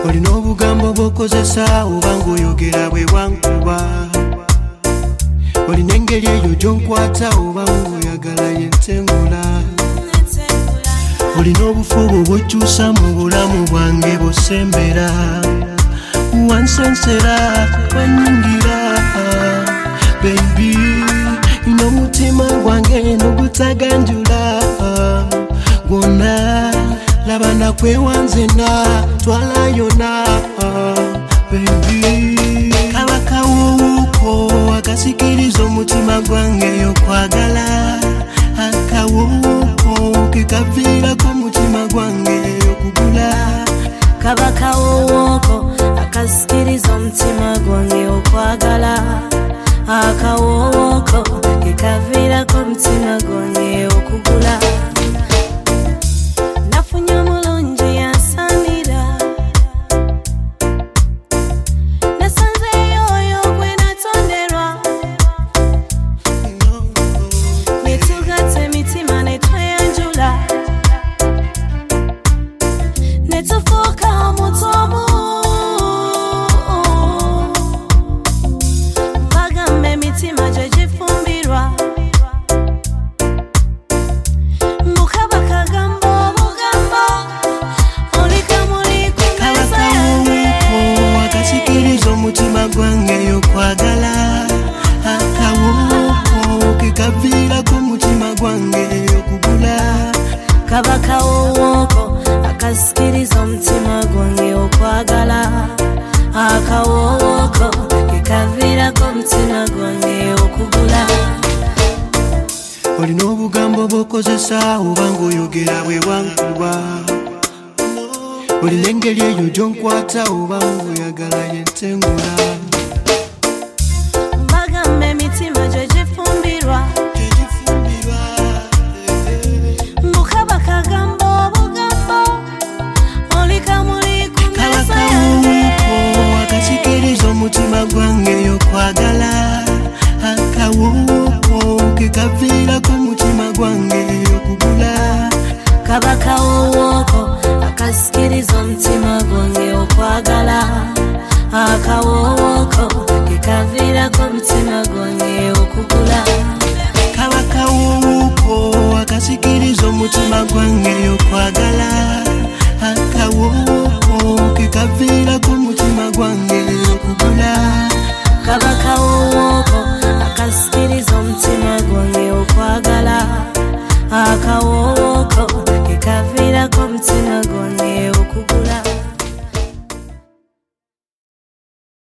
olina obugambo bw'okozesa oba ng'oyogera bwe bwankuba olina engeri eyo gy'onkwata oba ng'oyagala yentengula olina obufubo bw'okyusa mu bulamu bwange bw'osembera wansensera wanyingira baby ino mutima gwange n'ogutaganjula gwonna laba nakwewanzena twala yona baby kabakawuko akasikiriza omutima gwange yokwagala akawuko kekaviirako omutima gwange okugula kabakawuko akasikiriza omutima gwange okwagala akawuko kekaviirako omutima gwange okugula omutima gwange yokwagala akawuko kekaviirako omutima gwange okugula kabakawuko akasikiriza omutima gwange okwagala akawuko kekaviirako omutima gwange okugula olina obugambo bw'okozesa oba ng'oyogera bwe bwankuba olina engeri eyo gy'onkwata oba ng'oyagala yentengula mbagamba emitima gye gifumbirwa mukaba kagamba obugambo oli kamuli ku mmeeza yange akasikiriza omutima gwange yokwagala akawuko kekaviirako omutima gwange okugula kabakawuko akasikiriza omutima gwange okwagala akawuko kekaviirako omutima gwange okugula kabakawuko akasikiriza omutima gwange